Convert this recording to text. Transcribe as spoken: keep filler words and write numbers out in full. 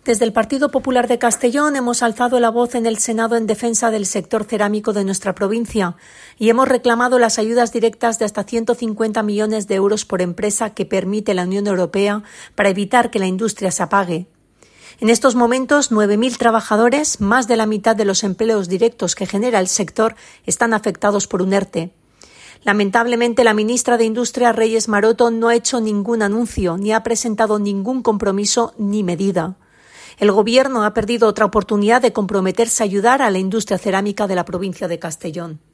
Desde el Partido Popular de Castellón hemos alzado la voz en el Senado en defensa del sector cerámico de nuestra provincia y hemos reclamado las ayudas directas de hasta ciento cincuenta millones de euros por empresa que permite la Unión Europea para evitar que la industria se apague. En estos momentos, nueve mil trabajadores, más de la mitad de los empleos directos que genera el sector, están afectados por un ERTE. Lamentablemente, la ministra de Industria, Reyes Maroto, no ha hecho ningún anuncio, ni ha presentado ningún compromiso ni medida. El Gobierno ha perdido otra oportunidad de comprometerse a ayudar a la industria cerámica de la provincia de Castellón.